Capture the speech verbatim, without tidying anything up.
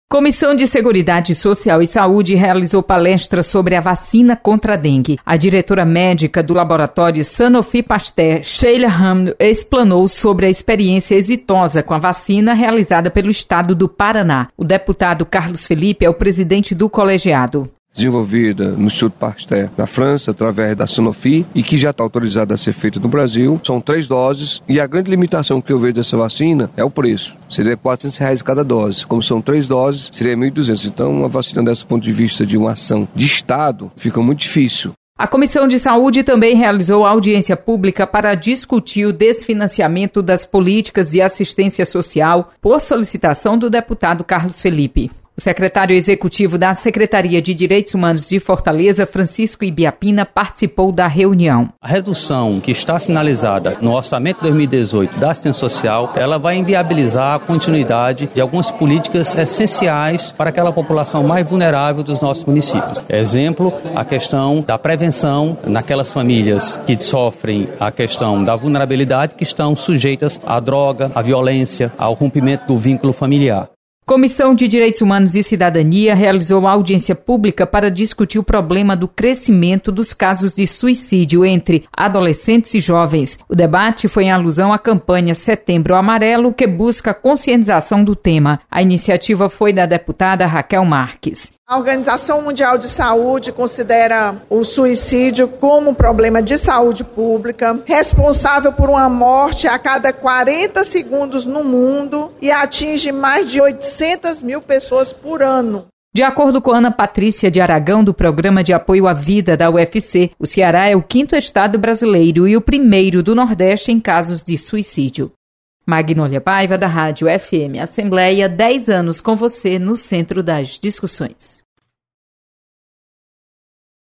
Comissão de Seguridade Social e Saúde realizou palestra sobre a vacina contra a dengue. A diretora médica do laboratório Sanofi Pasteur, Sheila Ham, explanou sobre a experiência exitosa com a vacina realizada pelo estado do Paraná. O deputado Carlos Felipe é o presidente do colegiado. Desenvolvida no Instituto Pasteur na França, através da Sanofi, e que já está autorizada a ser feita no Brasil. São três doses, e a grande limitação que eu vejo dessa vacina é o preço. Seria quatrocentos reais cada dose. Como são três doses, seria mil e duzentos. Então, uma vacina desse ponto de vista de uma ação de Estado fica muito difícil. A Comissão de Saúde também realizou audiência pública para discutir o desfinanciamento das políticas de assistência social por solicitação do deputado Carlos Felipe. O secretário executivo da Secretaria de Direitos Humanos de Fortaleza, Francisco Ibiapina, participou da reunião. A redução que está sinalizada no orçamento de dois mil e dezoito da assistência social, ela vai inviabilizar a continuidade de algumas políticas essenciais para aquela população mais vulnerável dos nossos municípios. Exemplo, a questão da prevenção naquelas famílias que sofrem a questão da vulnerabilidade, que estão sujeitas à droga, à violência, ao rompimento do vínculo familiar. Comissão de Direitos Humanos e Cidadania realizou audiência pública para discutir o problema do crescimento dos casos de suicídio entre adolescentes e jovens. O debate foi em alusão à campanha Setembro Amarelo, que busca a conscientização do tema. A iniciativa foi da deputada Raquel Marques. A Organização Mundial de Saúde considera o suicídio como um problema de saúde pública, responsável por uma morte a cada quarenta segundos no mundo e atinge mais de oitocentas mil pessoas por ano. De acordo com Ana Patrícia de Aragão, do Programa de Apoio à Vida da U F C, o Ceará é o quinto estado brasileiro e o primeiro do Nordeste em casos de suicídio. Magnólia Paiva, da Rádio F M Assembleia, dez anos com você no centro das discussões.